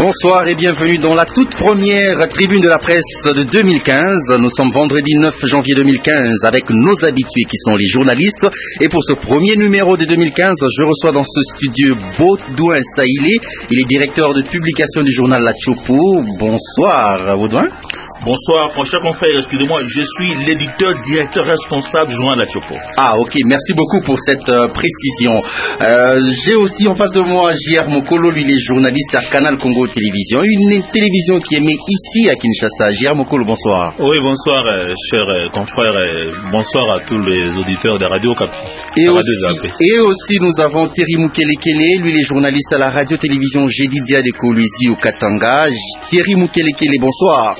Bonsoir et bienvenue dans la toute première tribune de la presse de 2015. Nous sommes vendredi 9 janvier 2015 avec nos habitués qui sont les journalistes. Et pour ce premier numéro de 2015, je reçois dans ce studio Baudouin Saïlé. Il est directeur de publication du journal La Chopo. Bonsoir Baudouin. Bonsoir, mon cher confrère, excusez-moi, je suis l'éditeur directeur responsable du journal La Chopo. Ah ok, merci beaucoup pour cette précision. J'ai aussi en face de moi J.R. Mokolo, lui il est journaliste à Canal Congo Télévision, une télévision qui est émise ici à Kinshasa. J.R. Mokolo, bonsoir. Oui, bonsoir cher confrère, bonsoir à tous les auditeurs de Radio Cap. Et aussi nous avons Thierry Mukelekele, lui il est journaliste à la radio-télévision Jedidia de Kolwezi au Katanga. Thierry Mukelekele, bonsoir.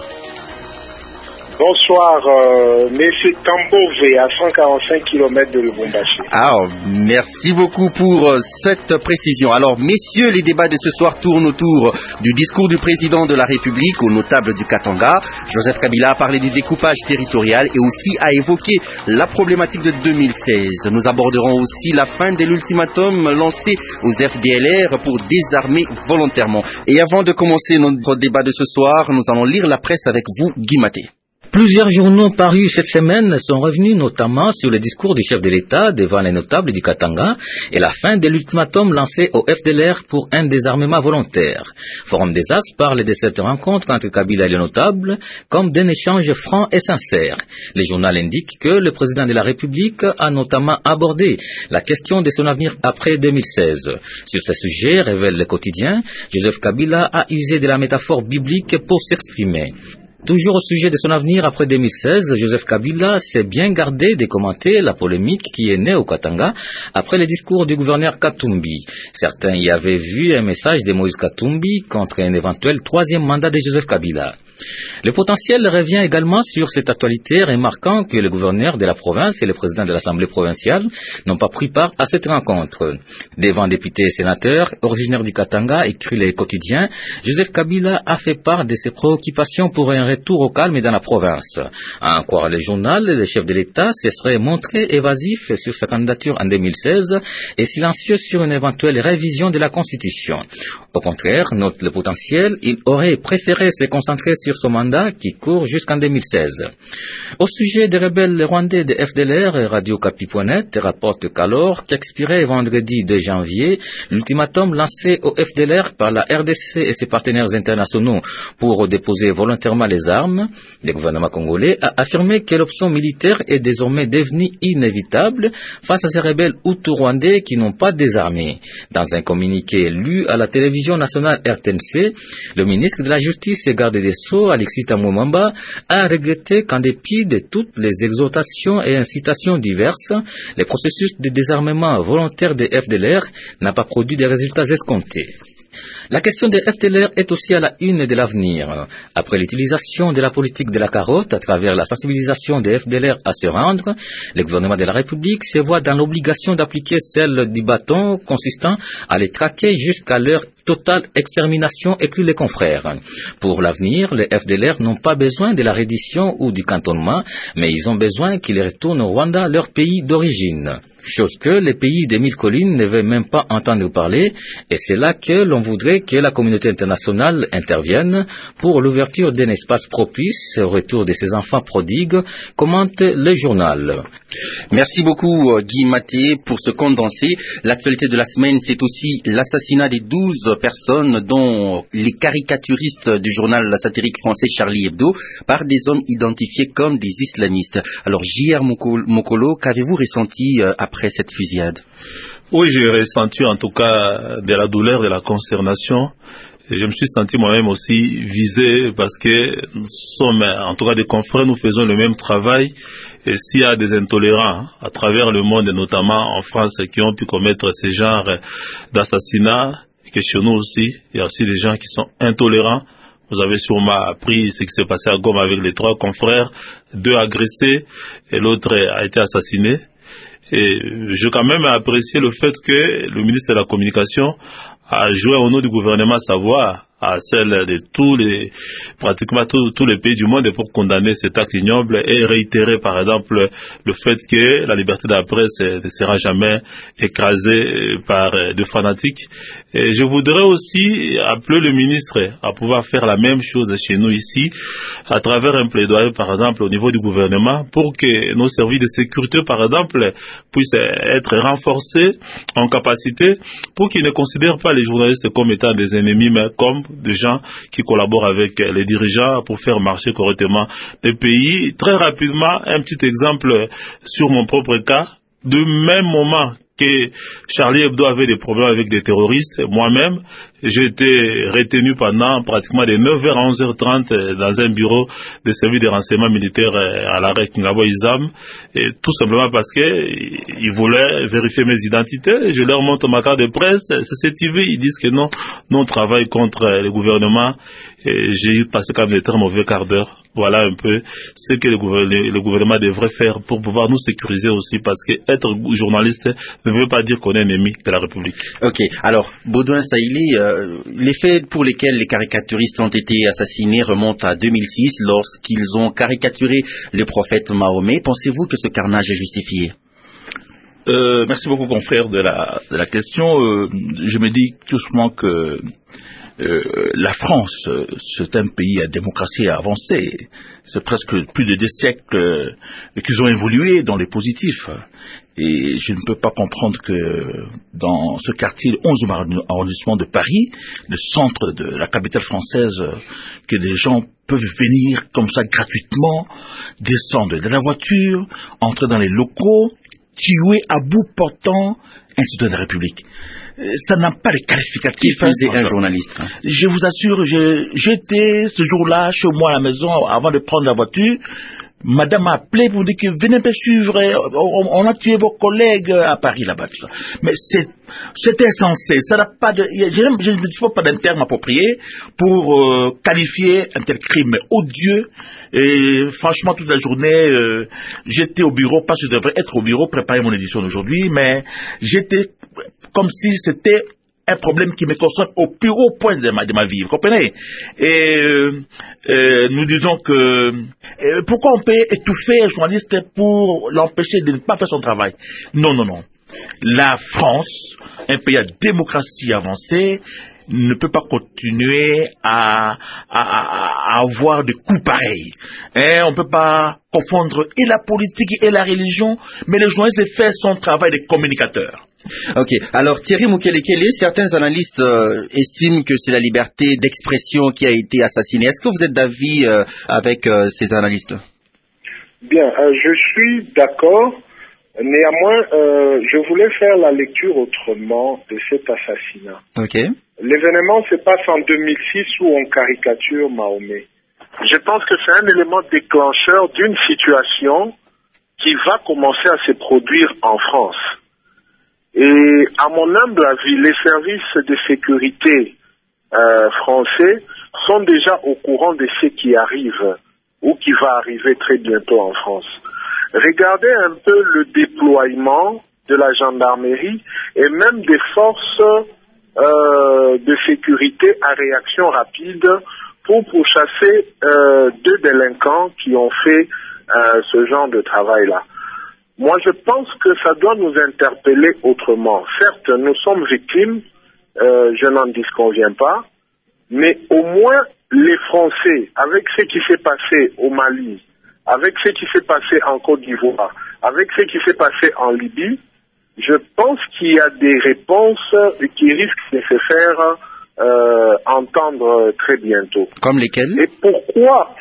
Bonsoir, Monsieur Tambové, à 145 km de Lubumbashi. Merci beaucoup pour cette précision. Alors, messieurs, les débats de ce soir tournent autour du discours du président de la République au notable du Katanga. Joseph Kabila a parlé du découpage territorial et aussi a évoqué la problématique de 2016. Nous aborderons aussi la fin de l'ultimatum lancé aux FDLR pour désarmer volontairement. Et avant de commencer notre débat de ce soir, nous allons lire la presse avec vous, Guy Maté. Plusieurs journaux parus cette semaine sont revenus notamment sur le discours du chef de l'État devant les notables du Katanga et la fin de l'ultimatum lancé au FDLR pour un désarmement volontaire. Forum des As parle de cette rencontre entre Kabila et les notables comme d'un échange franc et sincère. Les journaux indiquent que le président de la République a notamment abordé la question de son avenir après 2016. Sur ce sujet, révèle le quotidien, Joseph Kabila a usé de la métaphore biblique pour s'exprimer. Toujours au sujet de son avenir après 2016, Joseph Kabila s'est bien gardé de commenter la polémique qui est née au Katanga après le discours du gouverneur Katumbi. Certains y avaient vu un message de Moïse Katumbi contre un éventuel troisième mandat de Joseph Kabila. Le potentiel revient également sur cette actualité, remarquant que le gouverneur de la province et le président de l'Assemblée provinciale n'ont pas pris part à cette rencontre. Devant députés et sénateurs, originaires du Katanga, écrit le quotidien, Joseph Kabila a fait part de ses préoccupations pour un retour au calme dans la province. À en croire le journal, le chef de l'État se serait montré évasif sur sa candidature en 2016 et silencieux sur une éventuelle révision de la Constitution. Au contraire, note le potentiel, il aurait préféré se concentrer sur son mandat qui court jusqu'en 2016. Au sujet des rebelles rwandais de FDLR, Radio Capi.net rapporte qu'alors qu'expirait vendredi 2 janvier, l'ultimatum lancé au FDLR par la RDC et ses partenaires internationaux pour déposer volontairement les armes, le gouvernement congolais a affirmé que l'option militaire est désormais devenue inévitable face à ces rebelles hutus-rwandais qui n'ont pas désarmé. Dans un communiqué lu à la télévision nationale RTNC, le ministre de la Justice et garde des Sceaux, Alexis Tambwe-Mwamba, a regretté qu'en dépit de toutes les exhortations et incitations diverses, le processus de désarmement volontaire des FDLR n'a pas produit des résultats escomptés. La question des FDLR est aussi à la une de l'avenir. Après l'utilisation de la politique de la carotte à travers la sensibilisation des FDLR à se rendre, le gouvernement de la République se voit dans l'obligation d'appliquer celle du bâton consistant à les traquer jusqu'à leur totale extermination, écrit les confrères. Pour l'avenir, les FDLR n'ont pas besoin de la reddition ou du cantonnement, mais ils ont besoin qu'ils retournent au Rwanda, leur pays d'origine. Chose que les pays des 1000 collines ne veulent même pas entendre parler, et c'est là que l'on voudrait que la communauté internationale intervienne pour l'ouverture d'un espace propice au retour de ces enfants prodigues, commente le journal. Merci beaucoup Guy Maté pour ce condensé. L'actualité de la semaine, c'est aussi l'assassinat des 12 personnes dont les caricaturistes du journal satirique français Charlie Hebdo par des hommes identifiés comme des islamistes. Alors J.R. Mokolo, qu'avez-vous ressenti après cette fusillade? Oui, j'ai ressenti en tout cas de la douleur, de la consternation. Et je me suis senti moi-même aussi visé parce que nous sommes, en tout cas des confrères, nous faisons le même travail. Et s'il y a des intolérants à travers le monde, et notamment en France, qui ont pu commettre ce genre d'assassinat, que chez nous aussi, il y a aussi des gens qui sont intolérants. Vous avez sûrement appris ce qui s'est passé à Goma avec les 3 confrères, 2 agressés et l'autre a été assassiné. Et j'ai quand même apprécié le fait que le ministre de la Communication a joué au nom du gouvernement sa voix à celle de pratiquement tous les pays du monde pour condamner cet acte ignoble et réitérer par exemple le fait que la liberté de la presse ne sera jamais écrasée par des fanatiques. Et je voudrais aussi appeler le ministre à pouvoir faire la même chose chez nous ici, à travers un plaidoyer par exemple au niveau du gouvernement pour que nos services de sécurité par exemple puissent être renforcés en capacité pour qu'ils ne considèrent pas les journalistes comme étant des ennemis mais comme des gens qui collaborent avec les dirigeants pour faire marcher correctement le pays. Très rapidement, un petit exemple sur mon propre cas. De même moment que Charlie Hebdo avait des problèmes avec des terroristes, moi-même, j'ai été retenu pendant pratiquement de 9h à 11h30 dans un bureau de service de renseignement militaire à l'arrêt Kingabo Izam, et tout simplement parce qu'ils voulaient vérifier mes identités. Je leur montre ma carte de presse, CCTV, ils disent que non, nous on travaille contre le gouvernement, et j'ai eu passé quand même de très mauvais quart d'heure. Voilà un peu ce que le gouvernement devrait faire pour pouvoir nous sécuriser aussi, parce que être journaliste ne veut pas dire qu'on est ennemi de la République. Ok, alors Baudouin Saïli, les faits pour lesquels les caricaturistes ont été assassinés remontent à 2006 lorsqu'ils ont caricaturé le prophète Mahomet. Pensez-vous que ce carnage est justifié? Merci beaucoup confrère de la question. Je me dis tout simplement que la France, c'est un pays à démocratie avancée. C'est presque plus de 2 siècles qu'ils ont évolué dans les positifs. Et je ne peux pas comprendre que dans ce quartier, le 11e arrondissement de Paris, le centre de la capitale française, que des gens peuvent venir comme ça gratuitement, descendre de la voiture, entrer dans les locaux, tuer à bout portant un citoyen de la République. Ça n'a pas de qualificatif. C'est un journaliste. Je vous assure, j'étais ce jour-là chez moi à la maison avant de prendre la voiture. Madame m'a appelé pour me dire que venez me suivre, on a tué vos collègues à Paris là-bas. Mais c'est insensé, ça n'a pas de, je ne dispose pas d'un terme approprié pour qualifier un tel crime odieux. Et franchement, toute la journée, j'étais au bureau, parce que je devrais être au bureau, préparer mon édition d'aujourd'hui, mais j'étais comme si c'était un problème qui me concerne au plus haut point de ma vie, vous comprenez? Et nous disons que pourquoi on peut étouffer un journaliste pour l'empêcher de ne pas faire son travail? Non, non, non. La France, un pays à démocratie avancée, ne peut pas continuer à avoir des coups pareils. On ne peut pas confondre et la politique et la religion, mais le journaliste fait son travail de communicateur. Ok, alors Thierry Mukelekele, certains analystes estiment que c'est la liberté d'expression qui a été assassinée. Est-ce que vous êtes d'avis avec ces analystes? Bien, je suis d'accord. Néanmoins, je voulais faire la lecture autrement de cet assassinat. Ok. L'événement se passe en 2006 où on caricature Mahomet. Je pense que c'est un élément déclencheur d'une situation qui va commencer à se produire en France. Et à mon humble avis, les services de sécurité français sont déjà au courant de ce qui arrive ou qui va arriver très bientôt en France. Regardez un peu le déploiement de la gendarmerie et même des forces de sécurité à réaction rapide pour pourchasser 2 délinquants qui ont fait ce genre de travail-là. Moi, je pense que ça doit nous interpeller autrement. Certes, nous sommes victimes, je n'en disconviens pas, mais au moins les Français, avec ce qui s'est passé au Mali, avec ce qui s'est passé en Côte d'Ivoire, avec ce qui s'est passé en Libye, je pense qu'il y a des réponses qui risquent de se faire entendre très bientôt. Comme lesquelles? Et pourquoi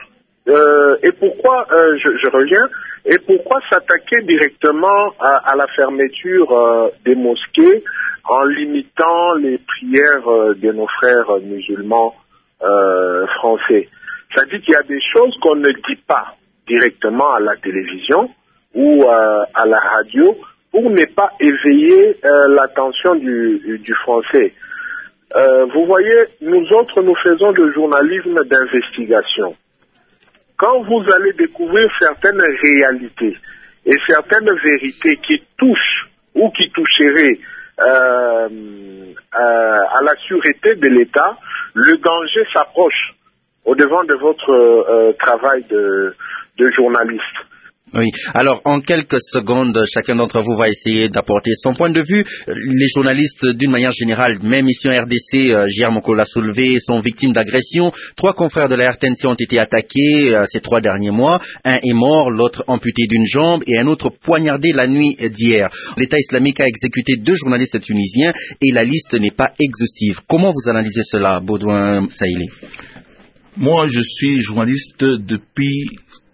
je reviens, et pourquoi s'attaquer directement à la fermeture des mosquées en limitant les prières de nos frères musulmans français? Ça dit qu'il y a des choses qu'on ne dit pas directement à la télévision ou à la radio pour ne pas éveiller l'attention du français. Vous voyez, nous autres, nous faisons le journalisme d'investigation. Quand vous allez découvrir certaines réalités et certaines vérités qui touchent ou qui toucheraient à la sûreté de l'État, le danger s'approche au-devant de votre travail de journaliste. Oui. Alors, en quelques secondes, chacun d'entre vous va essayer d'apporter son point de vue. Les journalistes, d'une manière générale, même ici en RDC, J.R. Mokolo l'a soulevé, sont victimes d'agressions. 3 confrères de la RTNC ont été attaqués ces 3 derniers mois. Un est mort, l'autre amputé d'une jambe et un autre poignardé la nuit d'hier. L'État islamique a exécuté 2 journalistes tunisiens et la liste n'est pas exhaustive. Comment vous analysez cela, Baudouin Saïli? Moi, je suis journaliste depuis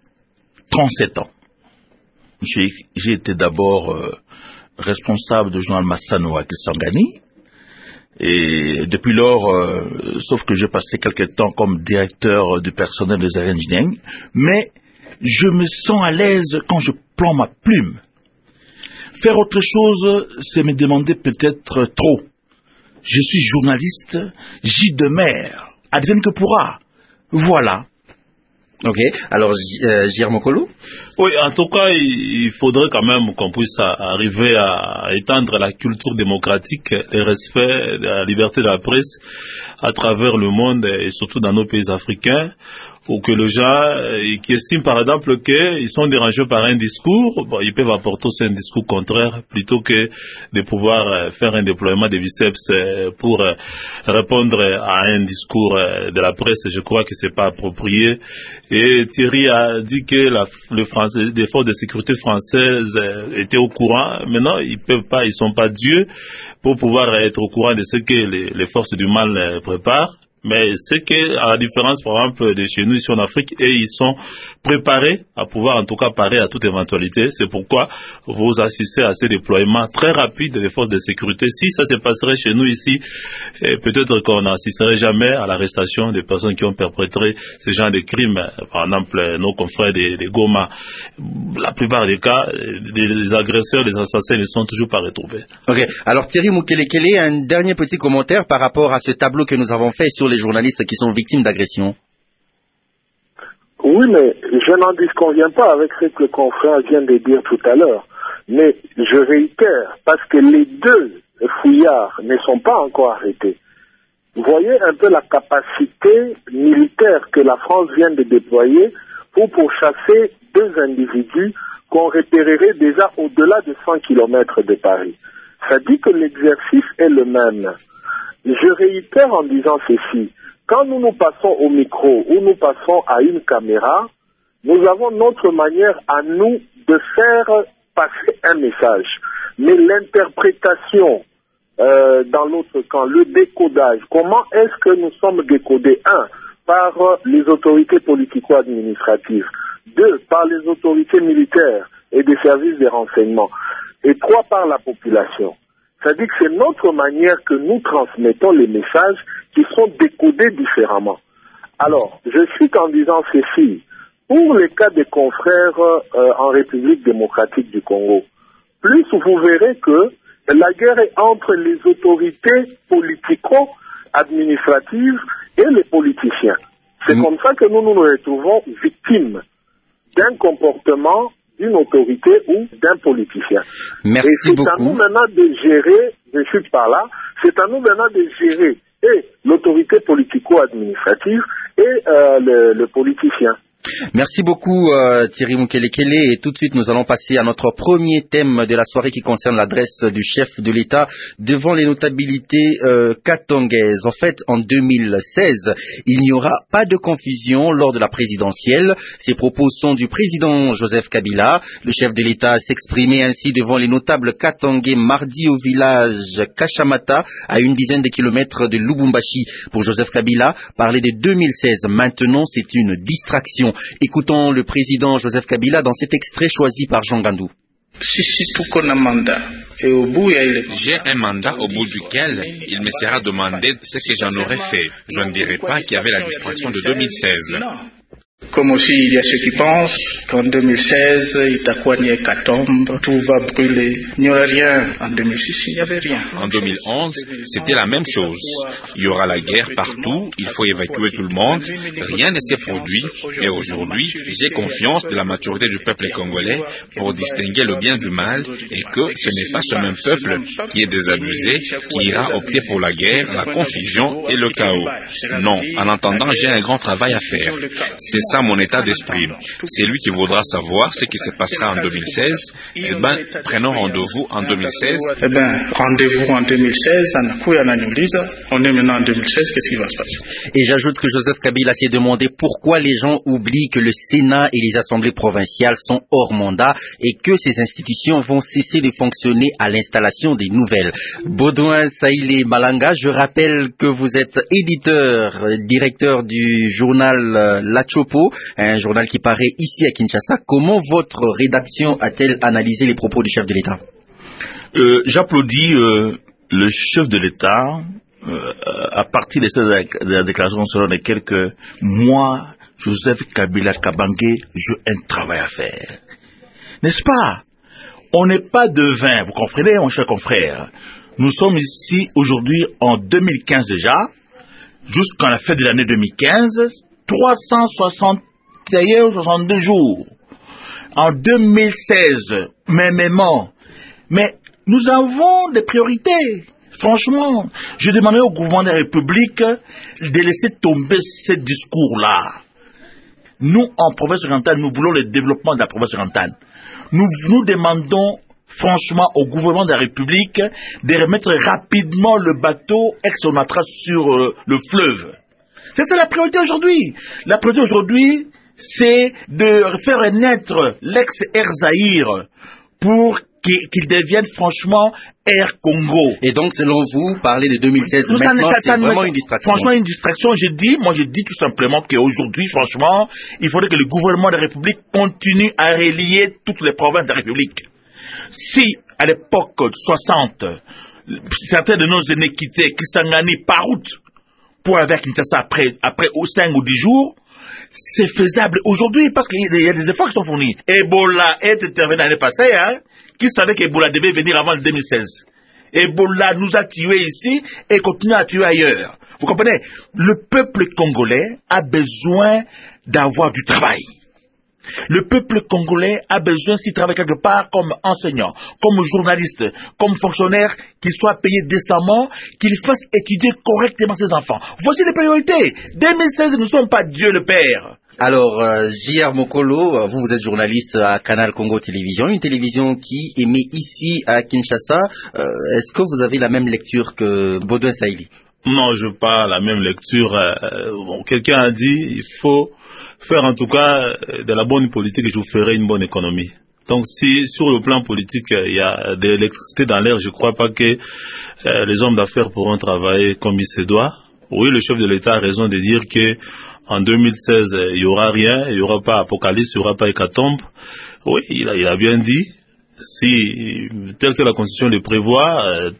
37 ans. J'ai été d'abord responsable du journal Massano à Kisangani. Et depuis lors, sauf que j'ai passé quelque temps comme directeur du personnel des Air Engineering, mais je me sens à l'aise quand je prends ma plume. Faire autre chose, c'est me demander peut-être trop. Je suis journaliste, J de mer, advienne que pourra. Voilà. Ok. Alors, J.R. Mokolo? Oui, en tout cas, il faudrait quand même qu'on puisse arriver à étendre la culture démocratique, le respect de la liberté de la presse à travers le monde et surtout dans nos pays africains, ou que les gens qui estiment par exemple qu'ils sont dérangés par un discours, ils peuvent apporter aussi un discours contraire plutôt que de pouvoir faire un déploiement de biceps pour répondre à un discours de la presse. Je crois que c'est pas approprié. Et Thierry a dit que les forces de sécurité françaises étaient au courant. Maintenant, ils peuvent pas, ils sont pas dieux pour pouvoir être au courant de ce que les forces du mal préparent. Mais c'est que, à la différence, par exemple, de chez nous, ici en Afrique, et ils sont préparés à pouvoir, en tout cas, parer à toute éventualité. C'est pourquoi vous assistez à ces déploiements très rapides des forces de sécurité. Si ça se passerait chez nous ici, peut-être qu'on n'assisterait jamais à l'arrestation des personnes qui ont perpétré ce genre de crimes. Par exemple, nos confrères des Goma. La plupart des cas, des agresseurs, des assassins ne sont toujours pas retrouvés. Ok. Alors, Thierry Moukelekele, un dernier petit commentaire par rapport à ce tableau que nous avons fait sur les journalistes qui sont victimes d'agressions. Oui, mais je n'en disconviens pas avec ce que le confrère vient de dire tout à l'heure. Mais je réitère, parce que les 2 fouillards ne sont pas encore arrêtés. Vous voyez un peu la capacité militaire que la France vient de déployer pour pourchasser 2 individus qu'on repérerait déjà au-delà de 100 km de Paris. Ça dit que l'exercice est le même. Je réitère en disant ceci. Quand nous nous passons au micro ou nous passons à une caméra, nous avons notre manière à nous de faire passer un message. Mais l'interprétation dans l'autre camp, le décodage, comment est-ce que nous sommes décodés? 1, par les autorités politico-administratives. 2, par les autorités militaires et des services de renseignement. Et 3, par la population. C'est-à-dire que c'est notre manière que nous transmettons les messages qui sont décodés différemment. Alors, je suis en disant ceci. Pour les cas des confrères en République démocratique du Congo, plus vous verrez que la guerre est entre les autorités politico-administratives et les politiciens. C'est comme ça que nous nous retrouvons victimes d'un comportement d'une autorité ou d'un politicien. Merci et c'est beaucoup. À nous maintenant de gérer, je suis par là, c'est à nous maintenant de gérer et l'autorité politico-administrative et le politicien. Merci beaucoup Thierry Moukelekele, et tout de suite nous allons passer à notre premier thème de la soirée qui concerne l'adresse du chef de l'État devant les notabilités katangaises. En fait, en 2016, il n'y aura pas de confusion lors de la présidentielle. Ces propos sont du président Joseph Kabila. Le chef de l'État s'exprimait ainsi devant les notables katangais mardi au village Kachamata, à une dizaine de kilomètres de Lubumbashi. Pour Joseph Kabila, parler de 2016 maintenant, c'est une distraction. Écoutons le président Joseph Kabila dans cet extrait choisi par Jean Gandou. J'ai un mandat au bout duquel il me sera demandé ce que j'en aurais fait. Je ne dirai pas qu'il y avait la distraction de 2016. Comme aussi il y a ceux qui pensent qu'en 2016, Itakwani et Katombe, tout va brûler. Il n'y aura rien. En 2006, il n'y avait rien. En 2011, c'était la même chose. Il y aura la guerre partout, il faut évacuer tout le monde, rien ne s'est produit. Et aujourd'hui, j'ai confiance de la maturité du peuple congolais pour distinguer le bien du mal et que ce n'est pas ce même peuple qui est désabusé qui ira opter pour la guerre, la confusion et le chaos. Non, en attendant, j'ai un grand travail à faire. C'est ça mon état d'esprit. C'est lui qui voudra savoir ce qui se passera en 2016. Eh bien, prenons rendez-vous en 2016. Eh bien, rendez-vous en 2016, on est maintenant en 2016, qu'est-ce qui va se passer? Et j'ajoute que Joseph Kabila s'est demandé pourquoi les gens oublient que le Sénat et les assemblées provinciales sont hors mandat et que ces institutions vont cesser de fonctionner à l'installation des nouvelles. Baudouin Saïlé Malanga, je rappelle que vous êtes éditeur, directeur du journal La Chopo, un journal qui paraît ici à Kinshasa. Comment votre rédaction a-t-elle analysé les propos du chef de l'État? J'applaudis le chef de l'État à partir de la déclaration selon laquelle que moi, Joseph Kabila Kabange, j'ai un travail à faire. N'est-ce pas? On n'est pas devin, vous comprenez, mon cher confrère. Nous sommes ici aujourd'hui en 2015 déjà, jusqu'à la fin de l'année 2015, 361 ou 62 jours. En 2016, mêmement. Mais nous avons des priorités. Franchement, je demandais au gouvernement de la République de laisser tomber ce discours-là. Nous, en province orientale, nous voulons le développement de la province orientale. Nous demandons franchement au gouvernement de la République de remettre rapidement le bateau Ex-Onatra sur le fleuve. C'est ça la priorité aujourd'hui. La priorité aujourd'hui, c'est de faire naître l'ex-Air Zaïre pour qu'il devienne franchement Air Congo. Et donc, selon vous, parler de 2016 maintenant, c'est vraiment une distraction. Franchement, une distraction, je dis tout simplement qu'aujourd'hui, franchement, il faudrait que le gouvernement de la République continue à relier toutes les provinces de la République. Si, à l'époque 60, certains de nos aînés quittaient Kisangani par route pour aller à Kinshasa après 5 ou 10 jours, c'est faisable aujourd'hui parce qu'il y a des efforts qui sont fournis. Ebola est intervenu l'année passée, hein. Qui savait qu'Ebola devait venir avant le 2016? Ebola nous a tués ici et continue à tuer ailleurs. Vous comprenez? Le peuple congolais a besoin d'avoir du travail. Le peuple congolais a besoin, s'il travaille quelque part, comme enseignant, comme journaliste, comme fonctionnaire, qu'il soit payé décemment, qu'il fasse étudier correctement ses enfants. Voici les priorités. 2016, nous ne sommes pas Dieu le Père. Alors, J.R. Mokolo, vous êtes journaliste à Canal Congo Télévision, une télévision qui émet ici à Kinshasa. Est-ce que vous avez la même lecture que Baudouin Saïli? Non, je n'ai pas la même lecture. Quelqu'un a dit il faut faire en tout cas de la bonne politique et je vous ferai une bonne économie. Donc si sur le plan politique il y a de l'électricité dans l'air, je ne crois pas que les hommes d'affaires pourront travailler comme il se doit. Oui, le chef de l'État a raison de dire que en 2016, il n'y aura rien, il n'y aura pas apocalypse, il n'y aura pas hécatombe. Oui, il a bien dit. Si, tel que la Constitution le prévoit,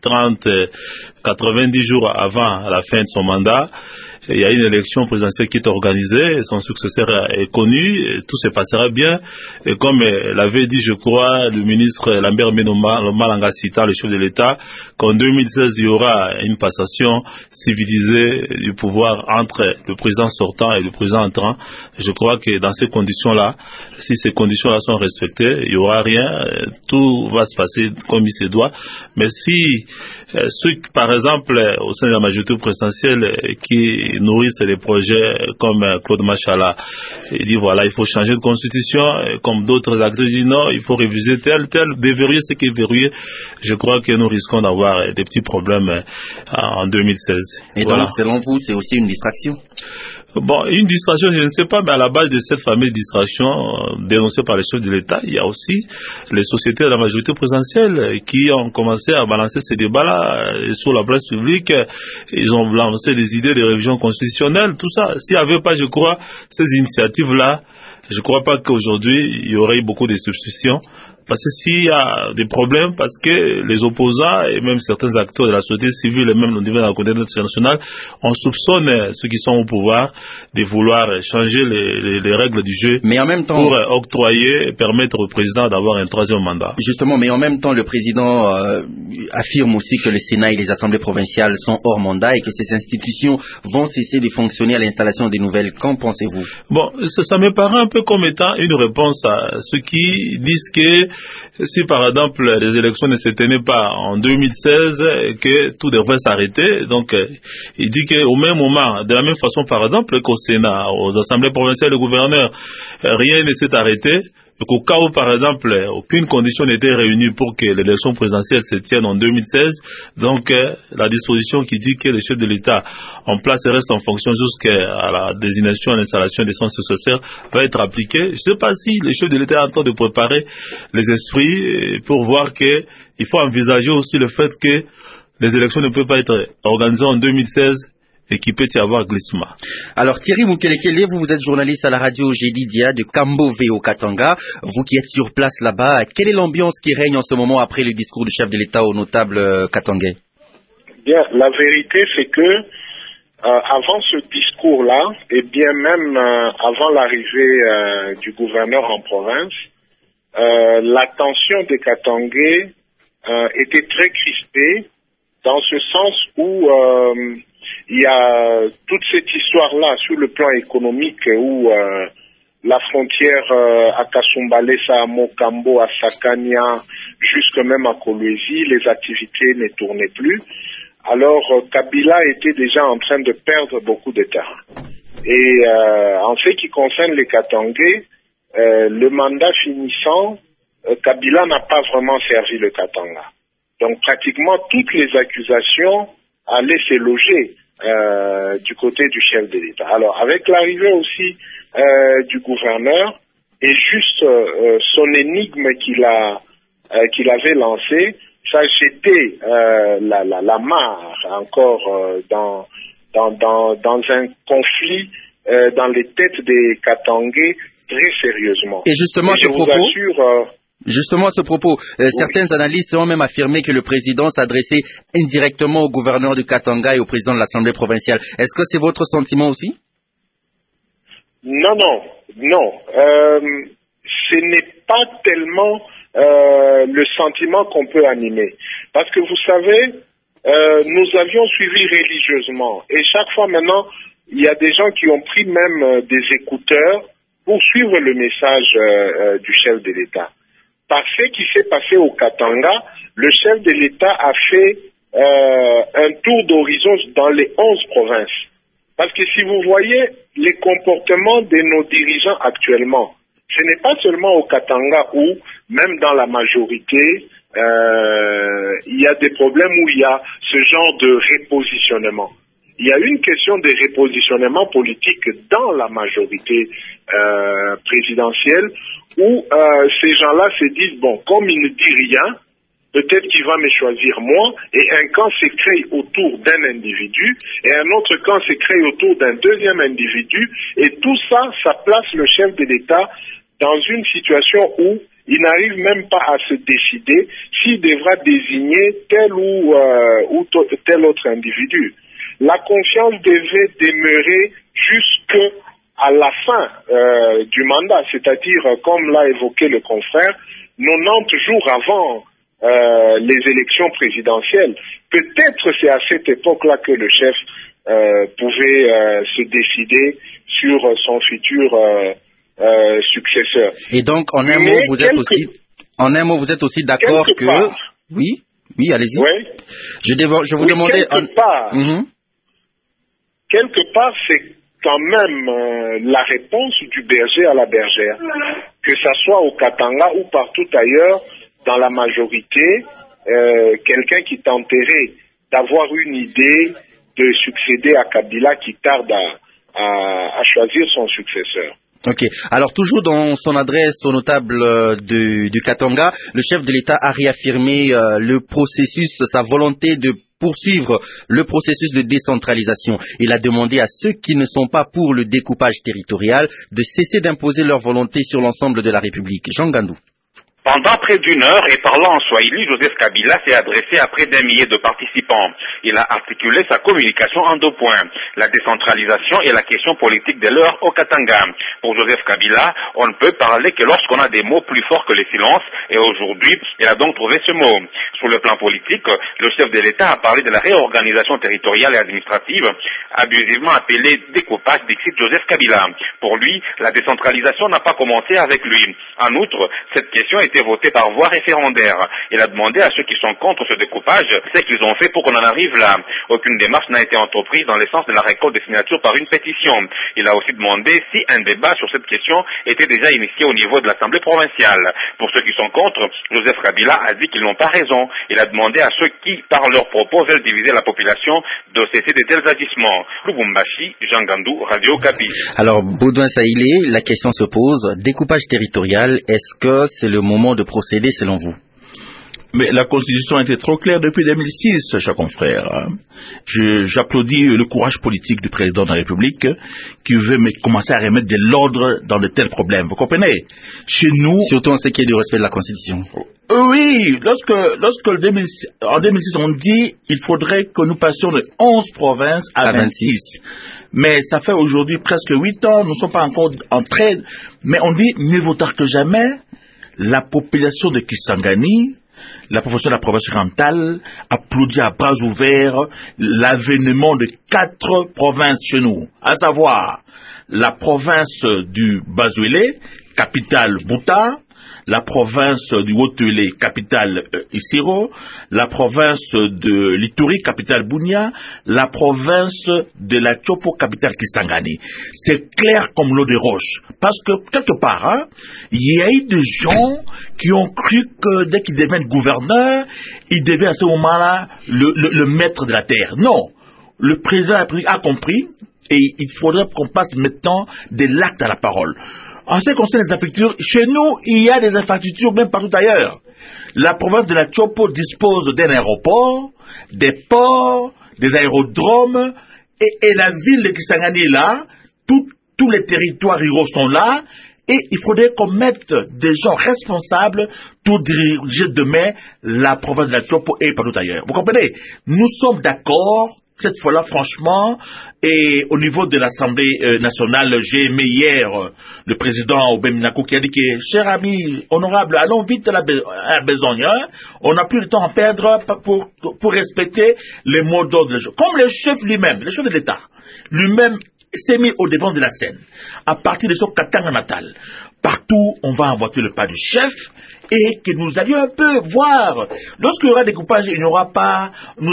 90 jours avant la fin de son mandat, il y a une élection présidentielle qui est organisée, son successeur est connu, tout se passera bien. Et comme l'avait dit, je crois, le ministre Lambert Malanga Sita, le chef de l'État, qu'en 2016, il y aura une passation civilisée du pouvoir entre le président sortant et le président entrant. Je crois que dans ces conditions-là, si ces conditions-là sont respectées, il n'y aura rien, tout va se passer comme il se doit. Mais si ceux, par exemple, au sein de la majorité présidentielle, qui nourrissent des projets comme Claude Machala, il dit voilà, il faut changer de constitution, et comme d'autres acteurs disent non, il faut réviser tel, déverrouiller ce qui est verrouillé. Je crois que nous risquons d'avoir des petits problèmes en 2016. Et voilà. Donc, selon vous, c'est aussi une distraction? Bon, une distraction, je ne sais pas, mais à la base de cette fameuse distraction dénoncée par les chefs de l'État, il y a aussi les sociétés de la majorité présidentielle qui ont commencé à balancer ces débats-là sur la place publique. Ils ont lancé des idées de révision constitutionnelle, tout ça. S'il n'y avait pas, je crois, ces initiatives-là, je ne crois pas qu'aujourd'hui, il y aurait eu beaucoup de substitutions Parce que s'il y a des problèmes, parce que les opposants et même certains acteurs de la société civile et même au niveau de la communauté internationale, on soupçonne ceux qui sont au pouvoir de vouloir changer les règles du jeu. Mais en même temps, pour octroyer et permettre au président d'avoir un troisième mandat. Justement, mais en même temps, le président affirme aussi que le Sénat et les assemblées provinciales sont hors mandat et que ces institutions vont cesser de fonctionner à l'installation des nouvelles. Qu'en pensez-vous? Bon, ça me paraît un peu comme étant une réponse à ceux qui disent que si par exemple les élections ne se tenaient pas en 2016, que tout devrait s'arrêter. Donc, il dit qu'au même moment, de la même façon par exemple qu'au Sénat, aux assemblées provinciales, le gouverneur, rien ne s'est arrêté. Au cas où, par exemple, aucune condition n'était réunie pour que l'élection présidentielle se tienne en 2016, donc la disposition qui dit que le chef de l'État en place reste en fonction jusqu'à la désignation et l'installation de son successeur va être appliquée. Je ne sais pas si le chef de l'État est en train de préparer les esprits pour voir qu'il faut envisager aussi le fait que les élections ne peuvent pas être organisées en 2016 et qu'il peut y avoir glissement. Alors Thierry Mukelekele, vous êtes journaliste à la radio Gédidia de Kambove au Katanga. Vous qui êtes sur place là-bas, quelle est l'ambiance qui règne en ce moment après le discours du chef de l'État au notable katangais? Bien, la vérité c'est que avant ce discours-là, et bien même avant l'arrivée du gouverneur en province, la tension des Katangais était très crispée dans ce sens où il y a toute cette histoire-là sur le plan économique où la frontière à Kasumbalesa, à Mokambo, à Sakania, jusque même à Kolwezi, les activités ne tournaient plus. Alors Kabila était déjà en train de perdre beaucoup de terrain. Et en ce qui concerne les Katangais, le mandat finissant, Kabila n'a pas vraiment servi le Katanga. Donc pratiquement toutes les accusations allaient se loger du côté du chef de l'État. Alors avec l'arrivée aussi du gouverneur et juste son énigme qu'il avait lancé, ça jetait la mare encore dans un conflit dans les têtes des Katangais très sérieusement. Et justement, à ce propos, oui. Certains analystes ont même affirmé que le président s'adressait indirectement au gouverneur du Katanga et au président de l'Assemblée provinciale. Est-ce que c'est votre sentiment aussi? Non. Ce n'est pas tellement le sentiment qu'on peut animer. Parce que vous savez, nous avions suivi religieusement. Et chaque fois maintenant, il y a des gens qui ont pris même des écouteurs pour suivre le message du chef de l'État. Par ce qui s'est passé au Katanga, le chef de l'État a fait un tour d'horizon dans les 11 provinces. Parce que si vous voyez les comportements de nos dirigeants actuellement, ce n'est pas seulement au Katanga où, même dans la majorité, il y a des problèmes où il y a ce genre de repositionnement. Il y a une question de repositionnement politique dans la majorité présidentielle où ces gens-là se disent, bon, comme il ne dit rien, peut-être qu'il va me choisir moi, et un camp se crée autour d'un individu, et un autre camp se crée autour d'un deuxième individu, et tout ça, ça place le chef de l'État dans une situation où il n'arrive même pas à se décider s'il devra désigner tel ou tel autre individu. La confiance devait demeurer jusqu'à la fin du mandat, c'est-à-dire, comme l'a évoqué le confrère, 90 jours avant les élections présidentielles. Peut-être c'est à cette époque-là que le chef pouvait se décider sur son futur successeur. Et donc, en un mot, vous êtes aussi d'accord que... Part, oui, allez-y. Oui. Je vous demandais... Quelque part, c'est quand même la réponse du berger à la bergère. Que ça soit au Katanga ou partout ailleurs, dans la majorité, quelqu'un qui tenterait d'avoir une idée de succéder à Kabila qui tarde à choisir son successeur. Ok. Alors toujours dans son adresse au notable du Katanga, le chef de l'État a réaffirmé le processus, sa volonté de poursuivre le processus de décentralisation. Il a demandé à ceux qui ne sont pas pour le découpage territorial de cesser d'imposer leur volonté sur l'ensemble de la République. Jean Gandou. Pendant près d'une heure et parlant en swahili, Joseph Kabila s'est adressé à près d'1 millier de participants. Il a articulé sa communication en 2 points, la décentralisation et la question politique de l'heure au Katanga. Pour Joseph Kabila, on ne peut parler que lorsqu'on a des mots plus forts que les silences, et aujourd'hui, il a donc trouvé ce mot. Sur le plan politique, le chef de l'État a parlé de la réorganisation territoriale et administrative, abusivement appelée découpage, dixit Joseph Kabila. Pour lui, la décentralisation n'a pas commencé avec lui. En outre, cette question a été votée par voie référendaire. Il a demandé à ceux qui sont contre ce découpage ce qu'ils ont fait pour qu'on en arrive là. Aucune démarche n'a été entreprise dans le sens de la récolte des signatures par une pétition. Il a aussi demandé si un débat sur cette question était déjà initié au niveau de l'Assemblée provinciale. Pour ceux qui sont contre, Joseph Kabila a dit qu'ils n'ont pas raison. Il a demandé à ceux qui, par leurs propos, veulent diviser la population de cesser de tels agissements. Lubumbashi, Jean Gandou, Radio Okapi. Alors, Baudouin Saïlé, la question se pose, découpage territorial, est-ce que c'est le moment de procéder selon vous? Mais la Constitution a été trop claire depuis 2006, chers confrères. J'applaudis le courage politique du président de la République qui veut commencer à remettre de l'ordre dans de tels problèmes. Vous comprenez? Chez nous... Surtout en ce qui est du respect de la Constitution. Oui, en 2006 on dit il faudrait que nous passions de 11 provinces à 26. Mais ça fait aujourd'hui presque 8 ans, nous ne sommes pas encore en train... Mais on dit mieux vaut tard que jamais, la population de Kisangani, la population de la province orientale applaudit à bras ouverts l'avènement de 4 provinces chez nous, à savoir la province du Bazuélé, capitale Bouta, la province du Haut-Tuélé, capitale Isiro, la province de l'Ituri, capitale Bunia, la province de la Chopo, capitale Kisangani. C'est clair comme l'eau des roches. Parce que, quelque part, il y a eu des gens qui ont cru que dès qu'ils deviennent gouverneurs, ils devaient à ce moment-là le maître de la terre. Non. Le président de la République a compris et il faudrait qu'on passe maintenant de l'acte à la parole. En ce qui concerne les infrastructures, chez nous, il y a des infrastructures même partout ailleurs. La province de la Chopo dispose d'un aéroport, des ports, des aérodromes, et la ville de Kisangani est là, tous les territoires ruraux sont là, et il faudrait qu'on mette des gens responsables pour diriger demain la province de la Chopo et partout ailleurs. Vous comprenez? Nous sommes d'accord. Cette fois-là, franchement, et au niveau de l'Assemblée nationale, j'ai aimé hier le président Obeminako qui a dit que, cher ami, honorable, allons vite à la besogne, hein? On n'a plus de temps à perdre pour respecter les mots d'ordre. Comme le chef lui-même, le chef de l'État, lui-même s'est mis au devant de la scène, à partir de son Katanga natal. Partout, on va invoquer le pas du chef, et que nous allions un peu voir. Lorsqu'il y aura découpage, il n'y aura pas... Nous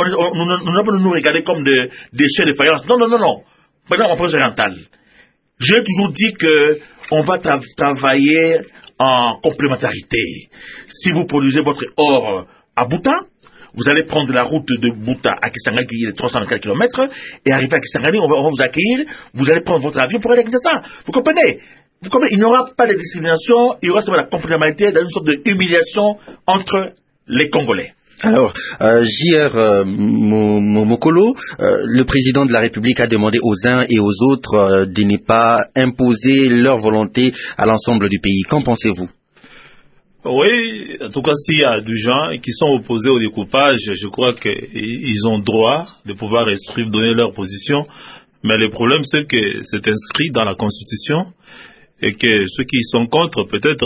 allons nous regarder comme des déchets de faïence. Non. Par exemple, en province orientale, j'ai toujours dit qu'on va travailler en complémentarité. Si vous produisez votre or à Bouta, vous allez prendre la route de Bouta à Kisangani qui est de 304 km, et arriver à Kisangani, on va vous accueillir, vous allez prendre votre avion pour aller à ça. Vous comprenez? Il n'y aura pas de discrimination, il y aura seulement la complémentarité dans une sorte d'humiliation entre les Congolais. Alors, J.R. Mokolo, le président de la République a demandé aux uns et aux autres de ne pas imposer leur volonté à l'ensemble du pays. Qu'en pensez-vous? Oui, en tout cas, s'il y a des gens qui sont opposés au découpage, je crois qu'ils ont droit de pouvoir donner leur position. Mais le problème, c'est que c'est inscrit dans la Constitution. Et que ceux qui sont contre, peut-être,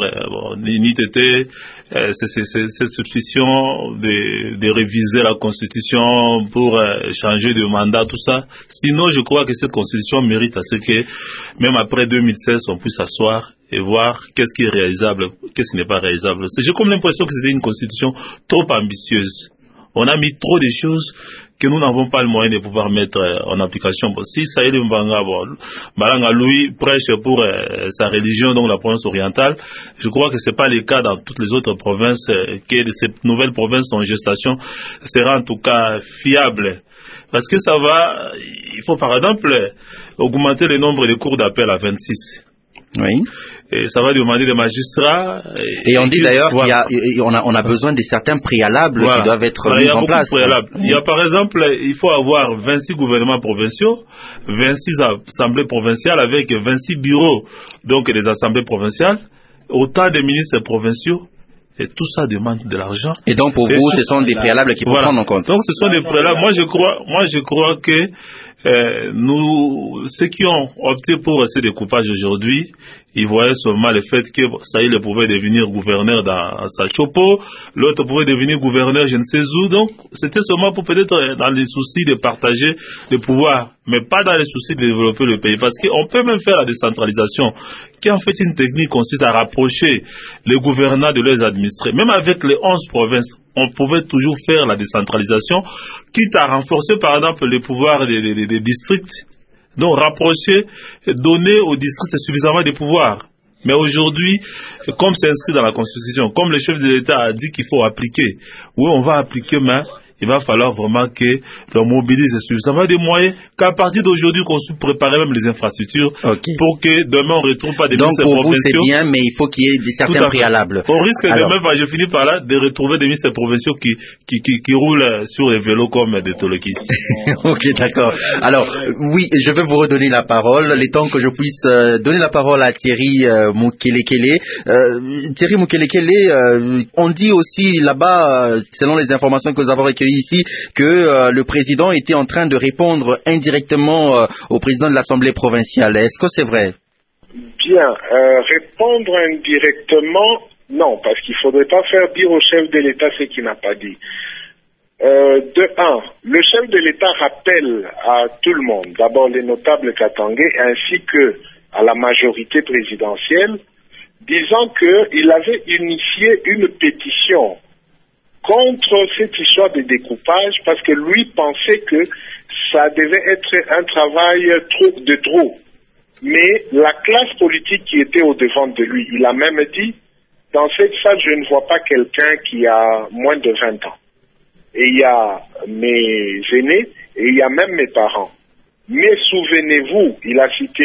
cette suspicion de réviser la Constitution pour changer de mandat, tout ça. Sinon, je crois que cette Constitution mérite à ce que, même après 2016, on puisse s'asseoir et voir qu'est-ce qui est réalisable, qu'est-ce qui n'est pas réalisable. J'ai comme l'impression que c'était une Constitution trop ambitieuse. On a mis trop de choses que nous n'avons pas le moyen de pouvoir mettre en application. Si Saïd Mbanga, lui, prêche pour sa religion, donc la province orientale, je crois que ce n'est pas le cas dans toutes les autres provinces, que ces nouvelles provinces en gestation sera en tout cas fiable. Parce que ça va, il faut par exemple augmenter le nombre de cours d'appel à 26. Oui. Et ça va demander des magistrats. Et on dit d'ailleurs qu'on a besoin de certains préalables qui doivent être mis en place. Il y a par exemple, il faut avoir 26 gouvernements provinciaux, 26 assemblées provinciales avec 26 bureaux, donc des assemblées provinciales, autant de ministres provinciaux Et tout ça demande de l'argent. Et donc pour vous, ce sont des préalables qu'il faut prendre en compte. Donc ce sont des préalables. Moi je crois que ceux qui ont opté pour ce découpage aujourd'hui, ils voyaient seulement le fait que Saïl pouvait devenir gouverneur dans Sachopo, l'autre pouvait devenir gouverneur je ne sais où. Donc c'était seulement pour peut-être dans les soucis de partager le pouvoir, mais pas dans les soucis de développer le pays. Parce qu'on peut même faire la décentralisation, qui est en fait une technique qui consiste à rapprocher les gouvernants de leurs administrés. Même avec les 11 provinces, on pouvait toujours faire la décentralisation, quitte à renforcer par exemple les pouvoirs des districts. Donc rapprocher, donner aux districts suffisamment de pouvoir. Mais aujourd'hui, comme c'est inscrit dans la Constitution, comme le chef de l'État a dit qu'il faut appliquer, oui on va appliquer, mais il va falloir vraiment que l'on mobilise suffisamment de moyens, qu'à partir d'aujourd'hui, qu'on se prépare même les infrastructures pour que demain on ne retrouve pas des ministres provinciaux. Donc pour vous c'est bien, mais il faut qu'il y ait certains préalables. On risque demain, je finis par là, de retrouver des ministres provinciaux qui roulent sur les vélos comme des tolokistes. Ok, d'accord. Alors, oui, je vais vous redonner la parole, le temps que je puisse donner la parole à Thierry Mukelekele. Thierry Mukelekele, on dit aussi là-bas, selon les informations que nous avons recueillies ici, que le président était en train de répondre indirectement au président de l'Assemblée provinciale. Est-ce que c'est vrai? Bien, répondre indirectement, non, parce qu'il ne faudrait pas faire dire au chef de l'État ce qu'il n'a pas dit. Le chef de l'État rappelle à tout le monde, d'abord les notables katangais ainsi que à la majorité présidentielle, disant qu'il avait initié une pétition contre cette histoire de découpage parce que lui pensait que ça devait être un travail de trop. Mais la classe politique qui était au devant de lui, il a même dit, dans cette salle, je ne vois pas quelqu'un qui a moins de 20 ans. Et il y a mes aînés et il y a même mes parents. Mais souvenez-vous, il a cité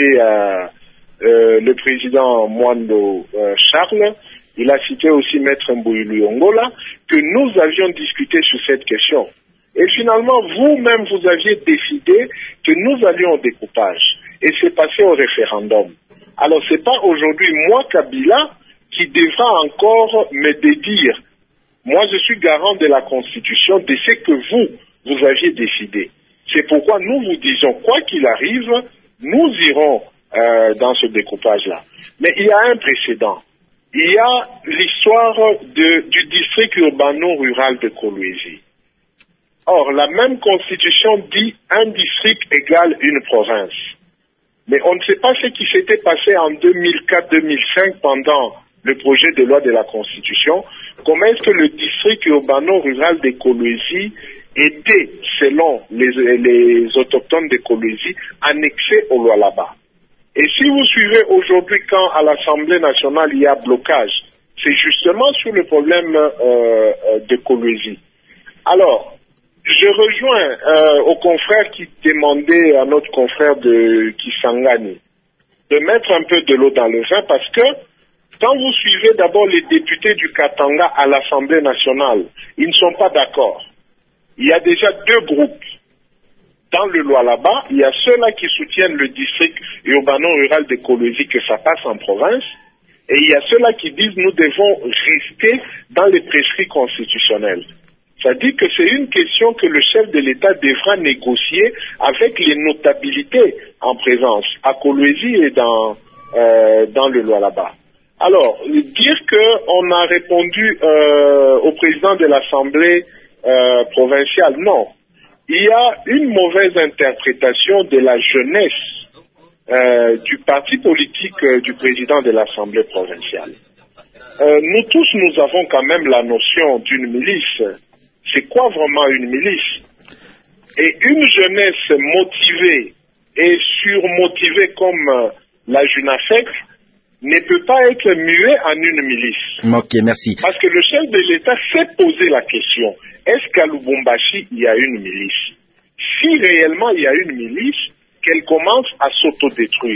le président Mwando Charles, il a cité aussi Maître Mbouyulu Ongola, que nous avions discuté sur cette question. Et finalement, vous-même, vous aviez décidé que nous allions au découpage. Et c'est passé au référendum. Alors, c'est pas aujourd'hui, moi, Kabila, qui devra encore me dédire. Moi, je suis garant de la Constitution, de ce que vous aviez décidé. C'est pourquoi nous vous disons, quoi qu'il arrive, nous irons dans ce découpage-là. Mais il y a un précédent. Il y a l'histoire du district urbano-rural de Kolwezi. Or, la même constitution dit un district égale une province. Mais on ne sait pas ce qui s'était passé en 2004-2005 pendant le projet de loi de la Constitution. Comment est-ce que le district urbano-rural de Kolwezi était, selon les autochtones de Kolwezi, annexé au Lualaba? Et si vous suivez aujourd'hui quand à l'Assemblée nationale il y a blocage, c'est justement sur le problème de Kolwezi. Alors, je rejoins aux confrères qui demandaient à notre confrère de Kisangani de mettre un peu de l'eau dans le vin parce que quand vous suivez d'abord les députés du Katanga à l'Assemblée nationale, ils ne sont pas d'accord. Il y a déjà deux groupes. Dans le Lualaba, il y a ceux-là qui soutiennent le district urbano-rural de Kolwezi que ça passe en province, et il y a ceux-là qui disent nous devons rester dans les prescrits constitutionnels. Ça dit que c'est une question que le chef de l'État devra négocier avec les notabilités en présence à Kolwezi et dans le Lualaba. Alors, dire qu'on a répondu au président de l'Assemblée provinciale, non. Il y a une mauvaise interprétation de la jeunesse du parti politique du président de l'Assemblée provinciale. Nous tous, nous avons quand même la notion d'une milice. C'est quoi vraiment une milice? Et une jeunesse motivée et surmotivée comme la JUNAFEC ne peut pas être muée en une milice. Ok, merci. Parce que le chef de l'État s'est posé la question, est-ce qu'à Lubumbashi, il y a une milice? Si réellement il y a une milice, qu'elle commence à s'autodétruire.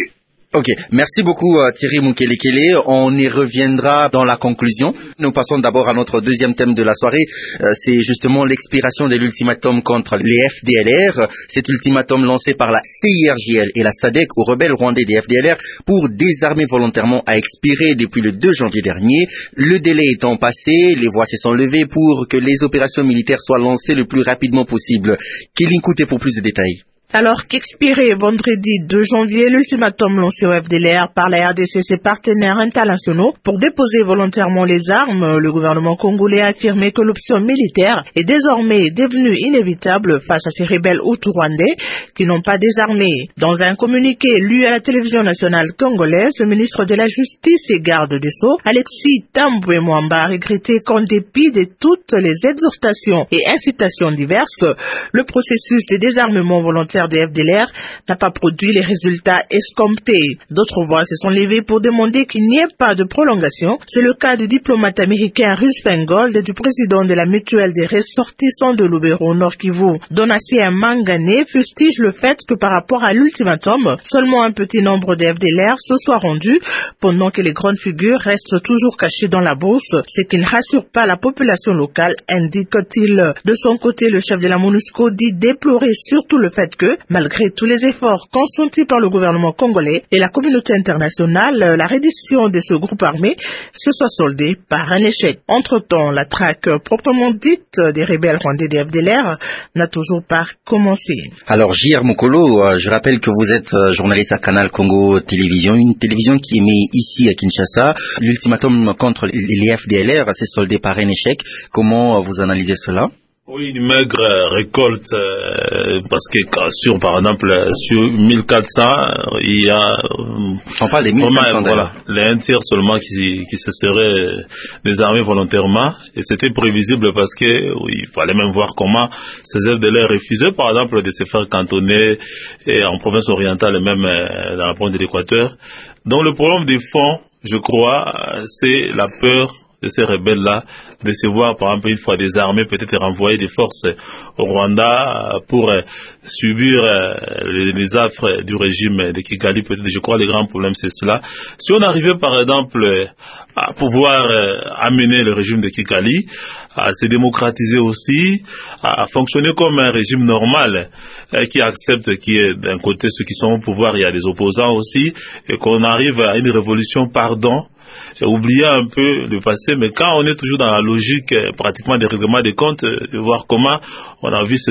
Ok, merci beaucoup Thierry Mukelekele. On y reviendra dans la conclusion. Nous passons d'abord à notre deuxième thème de la soirée. C'est justement l'expiration de l'ultimatum contre les FDLR. Cet ultimatum lancé par la CIRGL et la SADC aux rebelles rwandais des FDLR pour désarmer volontairement a expiré depuis le 2 janvier dernier. Le délai étant passé, les voix se sont levées pour que les opérations militaires soient lancées le plus rapidement possible. Kéline Kouté pour plus de détails. Alors qu'expiré vendredi 2 janvier, l'ultimatum lancé au FDLR par la RDC et ses partenaires internationaux pour déposer volontairement les armes, le gouvernement congolais a affirmé que l'option militaire est désormais devenue inévitable face à ces rebelles hutu-rwandais qui n'ont pas désarmé. Dans un communiqué lu à la télévision nationale congolaise, le ministre de la Justice et garde des Sceaux, Alexis Tambwe Mwamba, a regretté qu'en dépit de toutes les exhortations et incitations diverses, le processus de désarmement volontaire des FDLR n'a pas produit les résultats escomptés. D'autres voix se sont levées pour demander qu'il n'y ait pas de prolongation. C'est le cas du diplomate américain Russ Feingold et du président de la mutuelle des ressortissants de Lubero Nord Kivu. Donatien Mangane fustige le fait que par rapport à l'ultimatum, seulement un petit nombre de FDLR se soit rendu pendant que les grandes figures restent toujours cachées dans la bourse, ce qui ne rassure pas la population locale, indique-t-il. De son côté, le chef de la MONUSCO dit déplorer surtout le fait que, malgré tous les efforts consentis par le gouvernement congolais et la communauté internationale, la reddition de ce groupe armé se soit soldée par un échec. Entre-temps, la traque proprement dite des rebelles rwandais des FDLR n'a toujours pas commencé. Alors, J.R. Mokolo, je rappelle que vous êtes journaliste à Canal Congo Télévision, une télévision qui émet ici à Kinshasa. L'ultimatum contre les FDLR s'est soldé par un échec. Comment vous analysez cela? Oui, une maigre récolte, parce que par exemple, sur 1400, il y a... On parle des 1500 voilà, un tiers seulement qui se serait désarmé volontairement, et c'était prévisible parce que, oui, il fallait même voir comment ces FDLR refusaient, par exemple, de se faire cantonner et en province orientale et même dans la province de l'Équateur. Donc le problème des fonds, je crois, c'est la peur de ces rebelles-là, de se voir, par exemple, une fois désarmés, peut-être renvoyer des forces au Rwanda pour subir les affres du régime de Kigali. Peut-être, je crois, le grand problème, c'est cela. Si on arrivait, par exemple, à pouvoir amener le régime de Kigali à se démocratiser aussi, à fonctionner comme un régime normal, qui accepte qu'il y ait d'un côté ceux qui sont au pouvoir, il y a des opposants aussi, et qu'on arrive à une révolution, j'ai oublié un peu le passé, mais quand on est toujours dans la logique pratiquement des règlements des comptes, de voir comment on a vu ces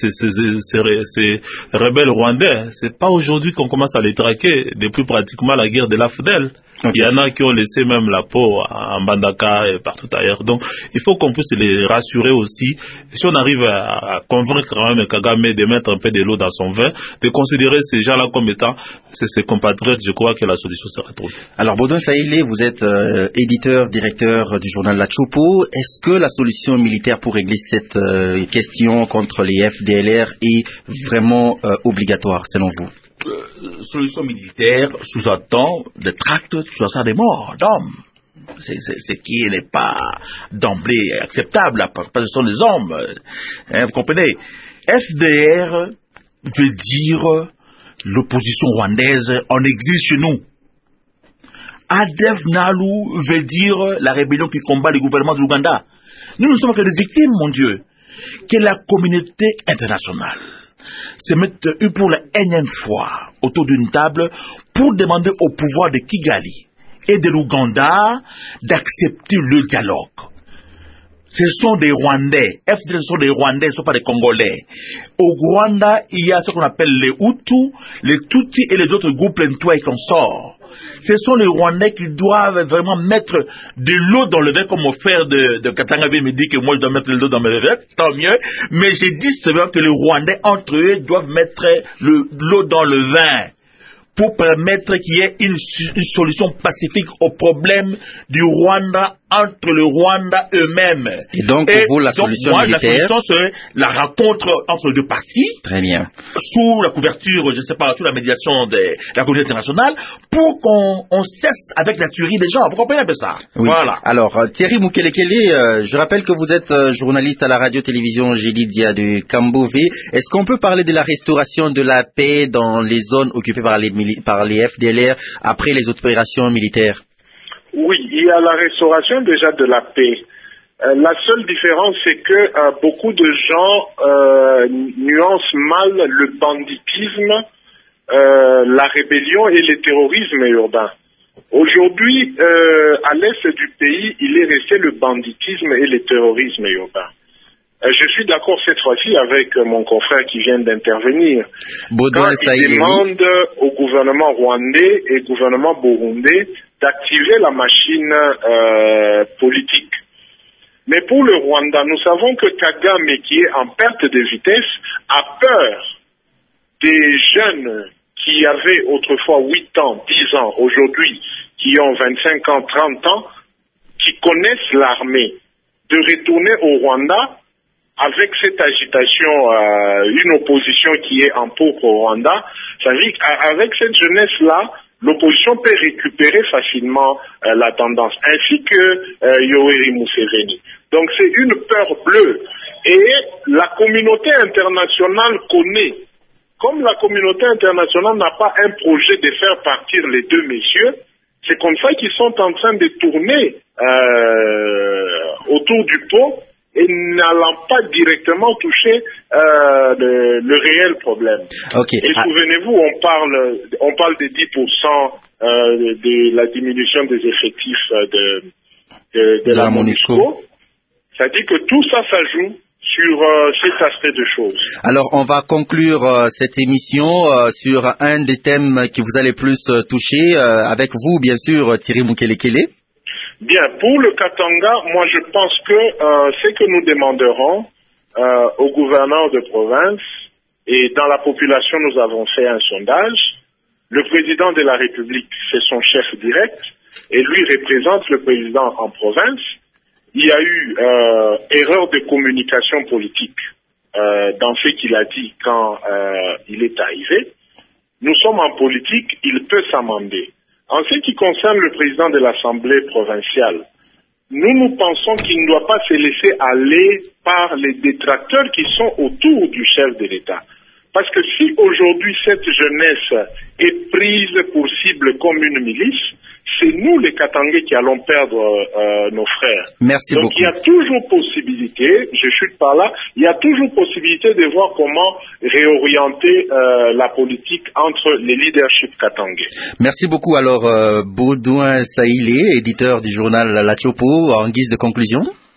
rebelles rwandais, c'est pas aujourd'hui qu'on commence à les traquer, depuis pratiquement la guerre de l'AFDEL. Okay. Il y en a qui ont laissé même la peau en Bandaka et partout ailleurs. Donc, il faut qu'on puisse les rassurer aussi. Si on arrive à convaincre quand même Kagame de mettre un peu de l'eau dans son vin, de considérer ces gens-là comme étant ses compatriotes, je crois que la solution sera trouvée. Alors, Baudouin Saïlé, vous êtes éditeur, directeur du journal La Chopo. Est-ce que la solution militaire pour régler cette question contre les FDLR est vraiment obligatoire, selon vous? Solution militaire sous-entend des tracts, sous-entend des morts d'hommes. C'est ce qui n'est pas d'emblée acceptable. Ce sont des hommes. Vous comprenez? FDR veut dire l'opposition rwandaise en exil chez nous. Adef Nalu veut dire la rébellion qui combat le gouvernement de l'Ouganda. Nous ne sommes que des victimes, mon Dieu. Que la communauté internationale se mette pour la énième fois autour d'une table pour demander au pouvoir de Kigali et de l'Ouganda d'accepter le dialogue. Ce sont des Rwandais. FDL sont des Rwandais, ce ne sont pas des Congolais. Au Rwanda, il y a ce qu'on appelle les Hutus, les Tutsis et les autres groupes lentois et consorts. Ce sont les Rwandais qui doivent vraiment mettre de l'eau dans le verre, comme mon frère de Katanga me dit que moi je dois mettre de l'eau dans mes verres, tant mieux. Mais j'ai dit seulement que les Rwandais entre eux doivent mettre l'eau dans le vin pour permettre qu'il y ait une solution pacifique au problème du Rwanda entre le Rwanda eux-mêmes. Et donc, pour vous, la solution militaire... La solution serait la rencontre entre les deux parties. Très bien. Sous la couverture, je ne sais pas, sous la médiation de la communauté internationale, pour qu'on cesse avec la tuerie des gens. Vous comprenez un peu ça? Oui. Voilà. Alors, Thierry Mukelekele, je rappelle que vous êtes journaliste à la radio-télévision Gélidia de Kambové. Est-ce qu'on peut parler de la restauration de la paix dans les zones occupées par les FDLR après les opérations militaires? Oui, il y a la restauration déjà de la paix. La seule différence, c'est que beaucoup de gens nuancent mal le banditisme, la rébellion et le terrorisme urbain. Aujourd'hui, à l'est du pays, il est resté le banditisme et le terrorisme urbain. Je suis d'accord cette fois-ci avec mon confrère qui vient d'intervenir. Quand il demande au gouvernement rwandais et au gouvernement burundais d'activer la machine politique. Mais pour le Rwanda, nous savons que Kagame, qui est en perte de vitesse, a peur des jeunes qui avaient autrefois 8 ans, 10 ans, aujourd'hui, qui ont 25 ans, 30 ans, qui connaissent l'armée, de retourner au Rwanda avec cette agitation, une opposition qui est en pourpre au Rwanda. Ça veut dire qu'avec cette jeunesse-là, l'opposition peut récupérer facilement la tendance, ainsi que Yoweri Museveni. Donc c'est une peur bleue. Et la communauté internationale connaît. Comme la communauté internationale n'a pas un projet de faire partir les deux messieurs, c'est comme ça qu'ils sont en train de tourner autour du pot et n'allant pas directement toucher le réel problème. Okay. Et souvenez-vous, on parle de 10% de la diminution des effectifs de la MONUSCO. Ça dit que tout ça, ça joue sur cet aspect de choses. Alors, on va conclure cette émission sur un des thèmes qui vous a le plus touché, avec vous, bien sûr, Thierry Mukelekele. Bien, pour le Katanga, moi je pense que ce que nous demanderons aux gouverneurs de province et dans la population, nous avons fait un sondage. Le président de la République, c'est son chef direct et lui représente le président en province. Il y a eu erreur de communication politique dans ce qu'il a dit quand il est arrivé. Nous sommes en politique, il peut s'amender. En ce qui concerne le président de l'Assemblée provinciale, nous pensons qu'il ne doit pas se laisser aller par les détracteurs qui sont autour du chef de l'État. Parce que si aujourd'hui cette jeunesse est prise pour cible comme une milice, c'est nous les Katangais qui allons perdre nos frères. Merci Donc beaucoup. il y a toujours possibilité, je chute par là, il y a toujours possibilité de voir comment réorienter la politique entre les leaderships katangais. Merci beaucoup. Alors, Baudouin Saïlé, éditeur du journal La Chopo, en guise de conclusion.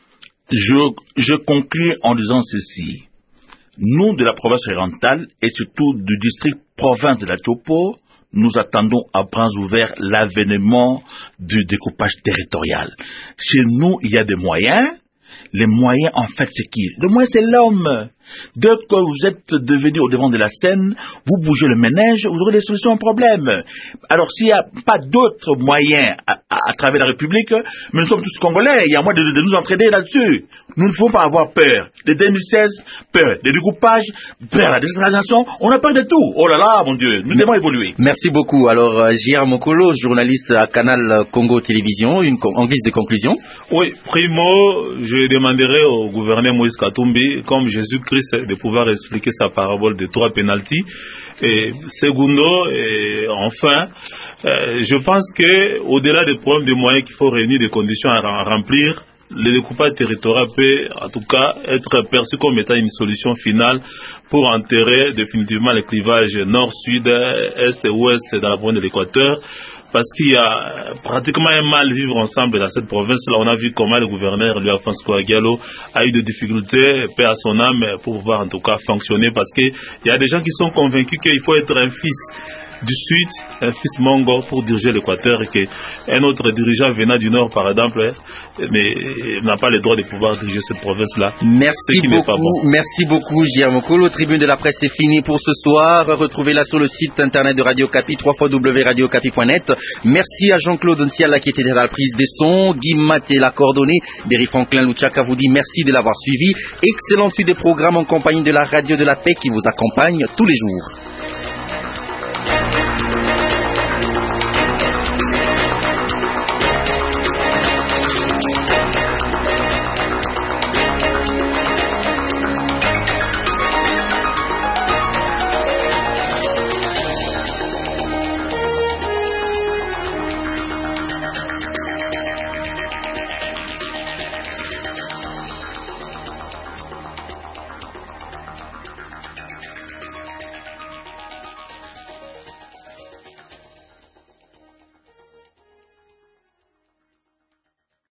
Je conclue en disant ceci. Nous, de la province orientale et surtout du district province de la Chopo, nous attendons à bras ouverts l'avènement du découpage territorial. Chez nous, il y a des moyens. Les moyens, en fait, c'est qui? Le moyen, c'est l'homme. Dès que vous êtes devenu au devant de la scène, vous bougez le ménage, vous aurez des solutions au problème. Alors, s'il n'y a pas d'autres moyens à travers la République, mais nous sommes tous Congolais, il y a moyen de nous entraider là-dessus. Nous ne faut pas avoir peur. De 2016, peur des découpages, peur de la décentralisation, on a peur de tout. Oh là là, mon Dieu, nous devons évoluer. Merci beaucoup. Alors, J.R. Mokolo, journaliste à Canal Congo Télévision, en guise de conclusion. Oui, primo, je demanderai au gouverneur Moïse Katumbi, comme Jésus-Christ, de pouvoir expliquer sa parabole de 3 pénaltys. Et secondo, et enfin, je pense que au-delà des problèmes de moyens qu'il faut réunir des conditions à remplir, le découpage territorial peut en tout cas être perçu comme étant une solution finale pour enterrer définitivement le clivage nord-sud, est et ouest dans la province de l'Équateur. Parce qu'il y a pratiquement un mal vivre ensemble dans cette province-là. On a vu comment le gouverneur, lui, Alphonse Kouagialo, a eu des difficultés, paix à son âme, pour pouvoir en tout cas fonctionner. Parce qu'il y a des gens qui sont convaincus qu'il faut être un fils du Sud, un fils Mongo pour diriger l'Équateur, et qu'un autre dirigeant venant du Nord, par exemple, mais n'a pas le droit de pouvoir diriger cette province-là. Merci beaucoup, merci beaucoup, J.R. Mokolo. Tribune de la presse est finie pour ce soir. Retrouvez-la sur le site internet de Radio Kapi, www.radiokapi.net. Merci à Jean-Claude Nsiala qui était à la prise des sons, Guy Maté la coordonnée, Berry Franklin Luchaka vous dit merci de l'avoir suivi. Excellente suite des programmes en compagnie de la radio de la paix qui vous accompagne tous les jours.